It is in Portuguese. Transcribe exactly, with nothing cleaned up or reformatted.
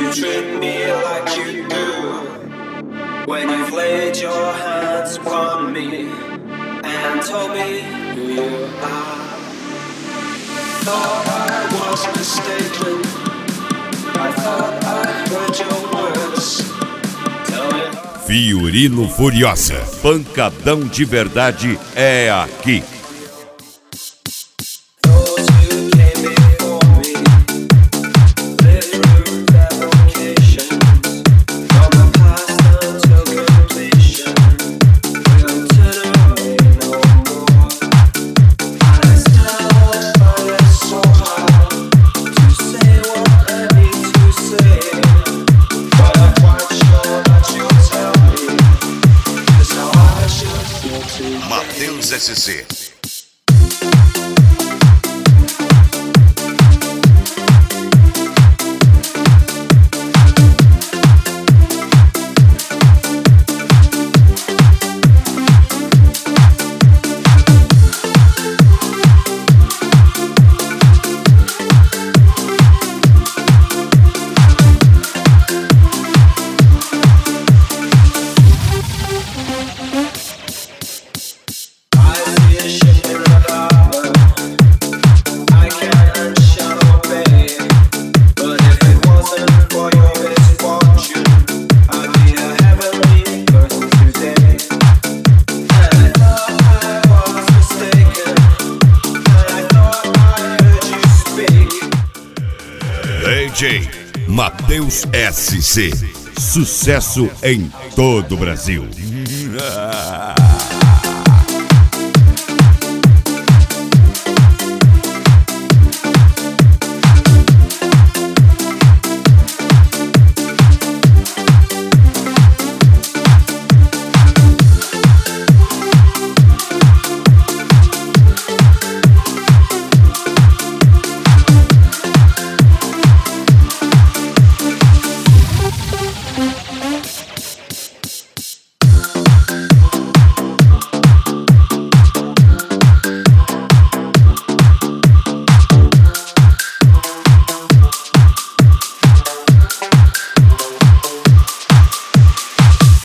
you treat me like you do. When you've laid your hands upon me and told me who you are. Thought I was mistaken. I thought I heard your words. Tell me. Fiorino Furiosa, pancadão de verdade é aqui. Mateus S C. D J Mateus S C, sucesso em todo o Brasil.